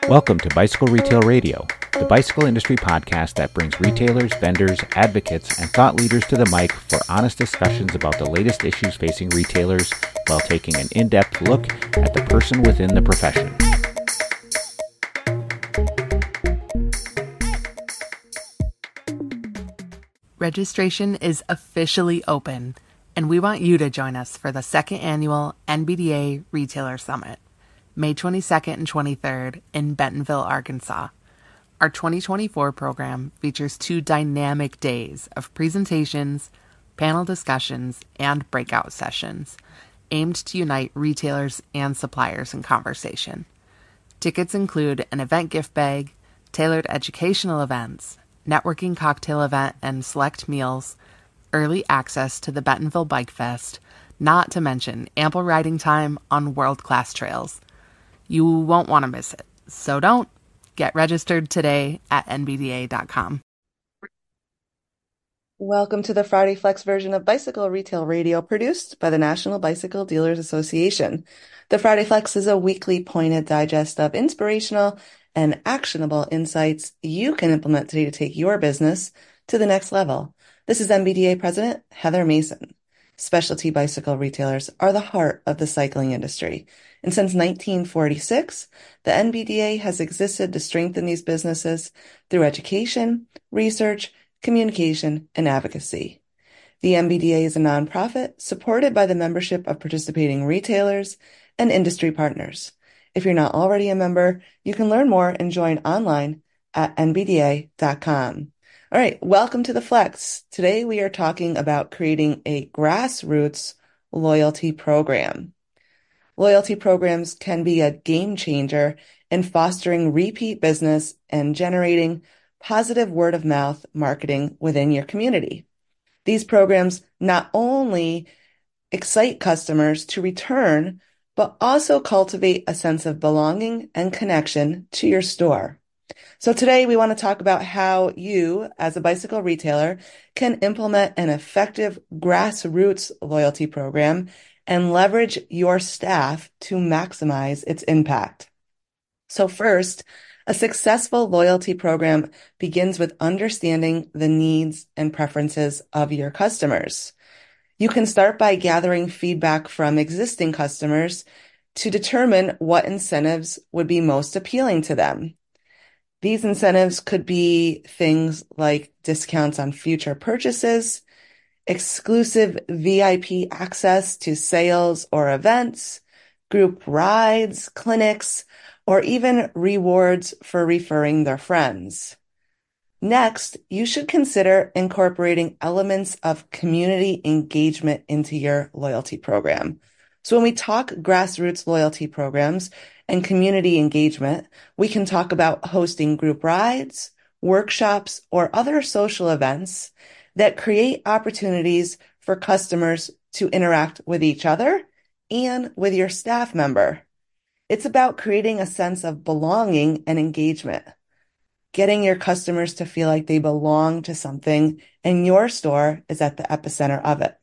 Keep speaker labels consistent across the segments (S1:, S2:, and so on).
S1: Welcome to Bicycle Retail Radio, the bicycle industry podcast that brings retailers, vendors, advocates, and thought leaders to the mic for honest discussions about the latest issues facing retailers while taking an in-depth look at the person within the profession.
S2: Registration is officially open, and we want you to join us for the second annual NBDA Retailer Summit, May 22nd and 23rd in Bentonville, Arkansas. Our 2024 program features 2 dynamic days of presentations, panel discussions, and breakout sessions aimed to unite retailers and suppliers in conversation. Tickets include an event gift bag, tailored educational events, networking cocktail event and select meals, early access to the Bentonville Bike Fest, not to mention ample riding time on world-class trails. You won't want to miss it, so don't. Get registered today at nbda.com.
S3: Welcome to the Friday Flex version of Bicycle Retail Radio, produced by the National Bicycle Dealers Association. The Friday Flex is a weekly pointed digest of inspirational and actionable insights you can implement today to take your business to the next level. This is NBDA President Heather Mason. Specialty bicycle retailers are the heart of the cycling industry. And since 1946, the NBDA has existed to strengthen these businesses through education, research, communication, and advocacy. The NBDA is a nonprofit supported by the membership of participating retailers and industry partners. If you're not already a member, you can learn more and join online at nbda.com. All right, welcome to the Flex. Today we are talking about creating a grassroots loyalty program. Loyalty programs can be a game changer in fostering repeat business and generating positive word-of-mouth marketing within your community. These programs not only excite customers to return, but also cultivate a sense of belonging and connection to your store. So today we want to talk about how you, as a bicycle retailer, can implement an effective grassroots loyalty program and leverage your staff to maximize its impact. So first, a successful loyalty program begins with understanding the needs and preferences of your customers. You can start by gathering feedback from existing customers to determine what incentives would be most appealing to them. These incentives could be things like discounts on future purchases, exclusive VIP access to sales or events, group rides, clinics, or even rewards for referring their friends. Next, you should consider incorporating elements of community engagement into your loyalty program. So when we talk grassroots loyalty programs and community engagement, we can talk about hosting group rides, workshops, or other social events that create opportunities for customers to interact with each other and with your staff member. It's about creating a sense of belonging and engagement, getting your customers to feel like they belong to something, and your store is at the epicenter of it.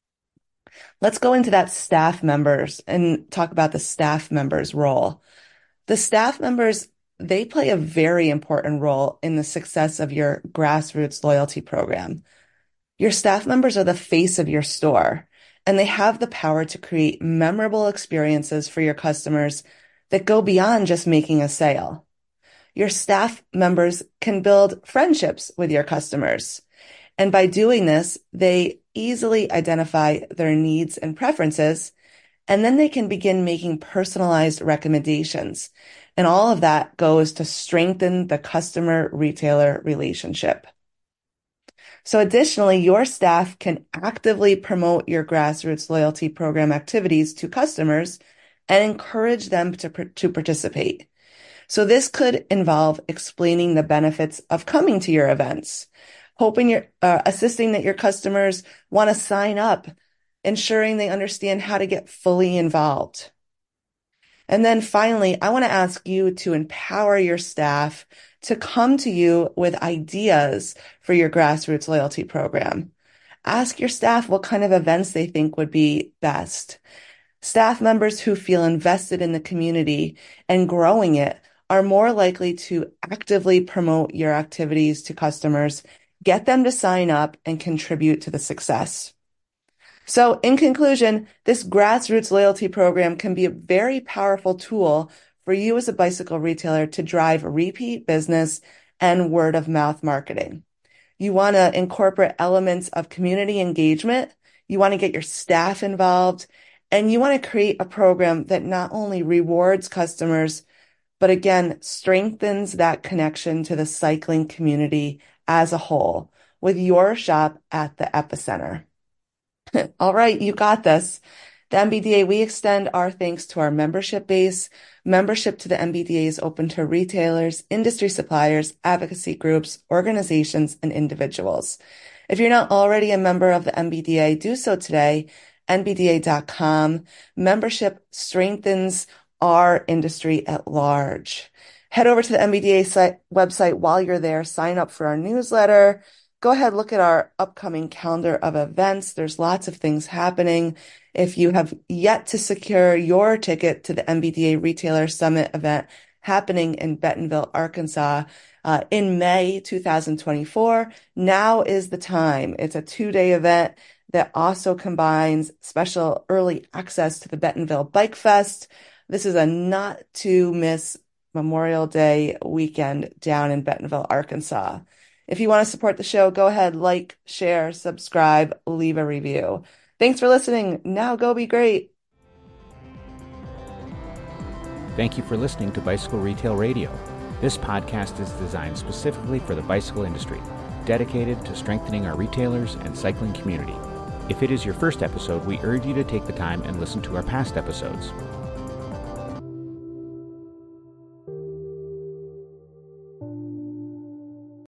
S3: Let's go into that staff members and talk about the staff members' role. The staff members, they play a very important role in the success of your grassroots loyalty program. Your staff members are the face of your store, and they have the power to create memorable experiences for your customers that go beyond just making a sale. Your staff members can build friendships with your customers. And by doing this, they easily identify their needs and preferences, and then they can begin making personalized recommendations. And all of that goes to strengthen the customer-retailer relationship. So additionally, your staff can actively promote your grassroots loyalty program activities to customers and encourage them to participate. So this could involve explaining the benefits of coming to your events, assisting that your customers want to sign up, ensuring they understand how to get fully involved. And then finally, I want to ask you to empower your staff to come to you with ideas for your grassroots loyalty program. Ask your staff what kind of events they think would be best. Staff members who feel invested in the community and growing it are more likely to actively promote your activities to customers, get them to sign up, and contribute to the success. So in conclusion, this grassroots loyalty program can be a very powerful tool for you as a bicycle retailer to drive repeat business and word of mouth marketing. You want to incorporate elements of community engagement. You want to get your staff involved, and you want to create a program that not only rewards customers, but again, strengthens that connection to the cycling community as a whole with your shop at the epicenter. All right, you got this. The NBDA, we extend our thanks to our membership base. Membership to the NBDA is open to retailers, industry suppliers, advocacy groups, organizations, and individuals. If you're not already a member of the NBDA, do so today, nbda.com. Membership strengthens our industry at large. Head over to the NBDA website while you're there. Sign up for our newsletter. Go ahead, look at our upcoming calendar of events. There's lots of things happening. If you have yet to secure your ticket to the NBDA Retailer Summit event happening in Bentonville, Arkansas, in May 2024, now is the time. It's a 2-day event that also combines special early access to the Bentonville Bike Fest. This is a not to miss Memorial Day weekend down in Bentonville, Arkansas. If you want to support the show, go ahead, like, share, subscribe, leave a review. Thanks for listening. Now go be great.
S1: Thank you for listening to Bicycle Retail Radio. This podcast is designed specifically for the bicycle industry, dedicated to strengthening our retailers and cycling community. If it is your first episode, we urge you to take the time and listen to our past episodes.